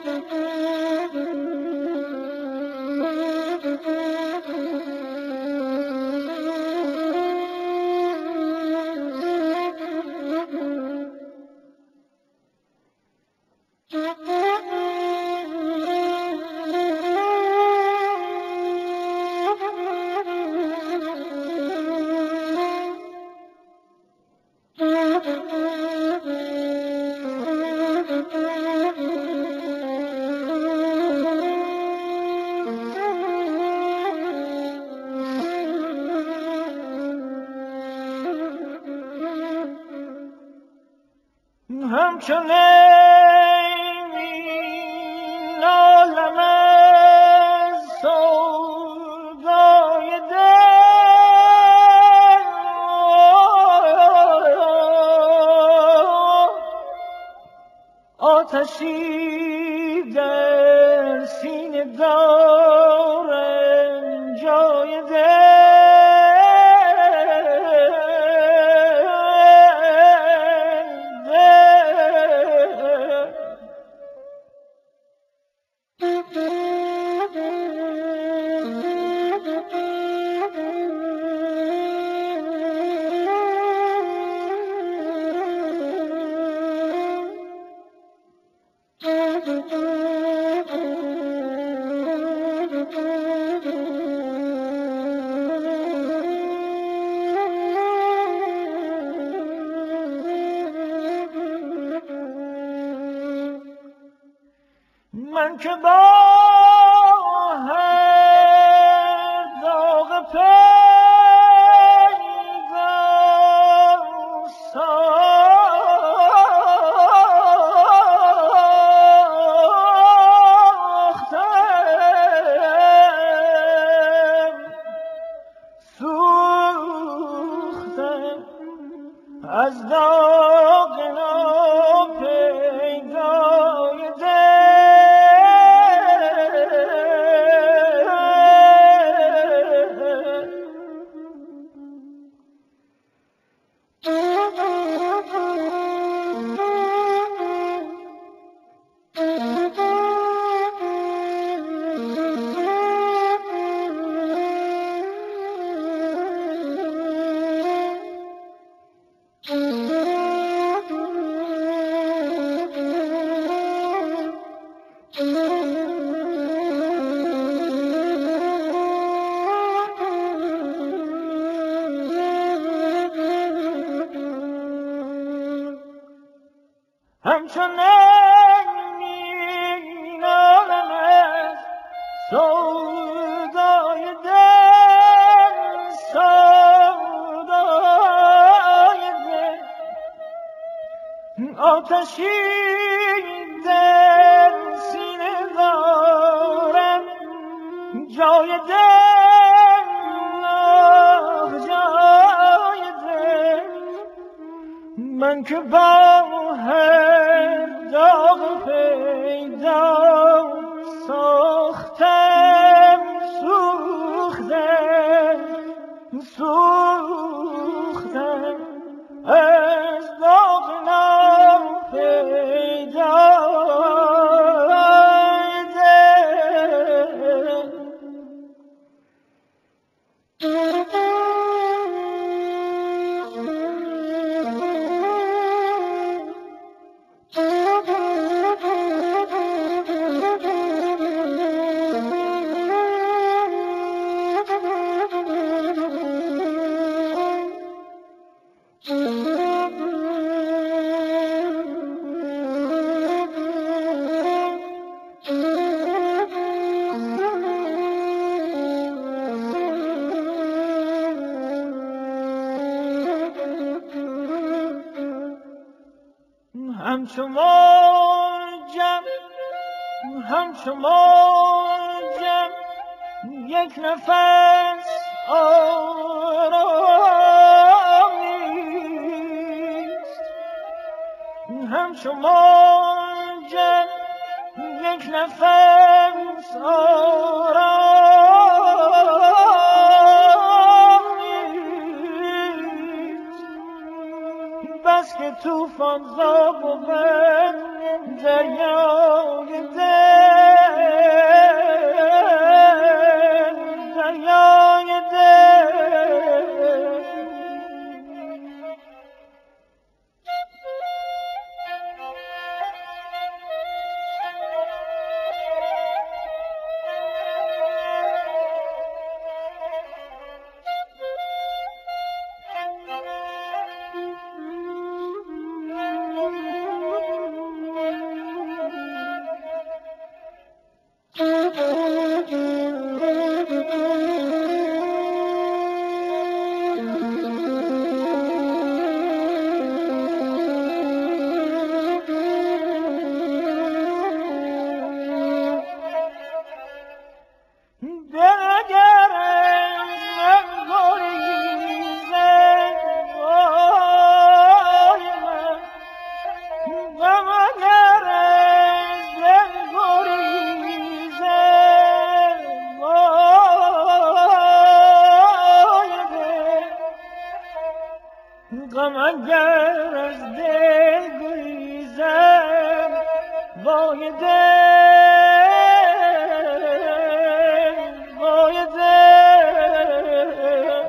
همچون نالم از سودای دل، آتشی در سینه دارم جای دل. من که با هر داغ پیدا سوختم از داغ ناپیدای دل. همچون نالم از سودای دل، سودای دل، آتشی در سینه دارم جای دل، جای دل. من که با هر داغ پیدا ساختم، سوختم از داغ ناپیدای دل. همچو موجم یک نفس آرام نیست. همچو موجم یک نفس آرام نیست. بس که طوفان زا بود دریای دل. وای دل وای دل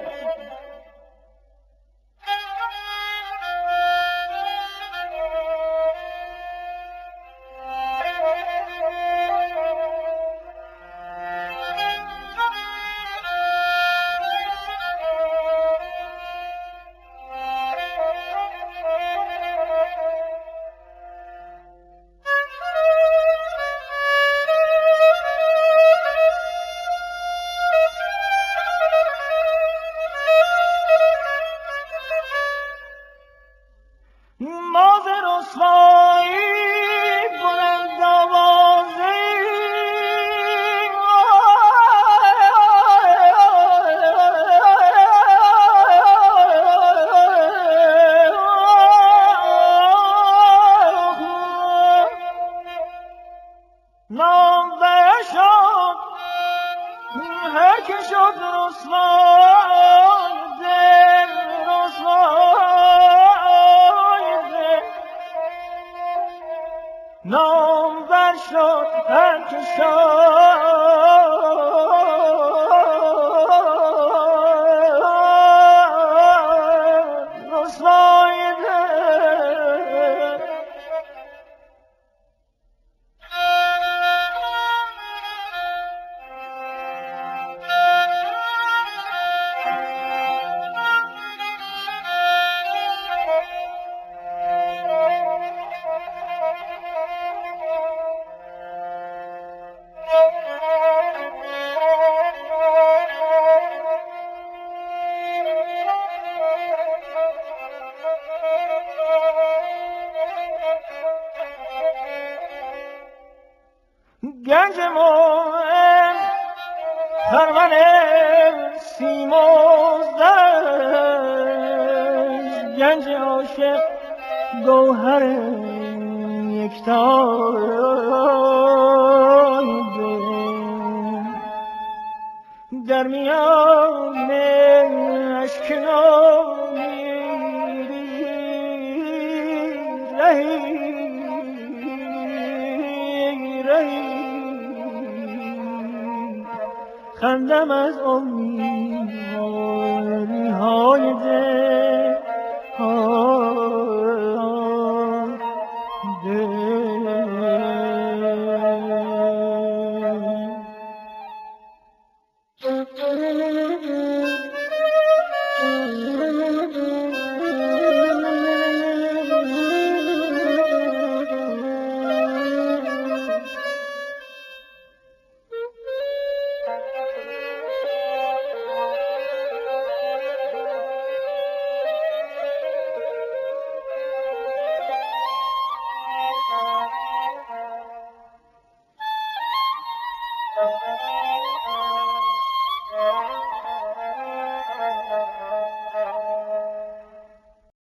ماز رسوایی بلند آوازی نامور شد هر که شد رسوای دل رسوای دل نامور شد هر که شد رسوای دل گنج مومن خرمن سیمزده گنج عاشق گوهر یکتای دل در میان اشکنانی رهی خندم از امیدواری های دل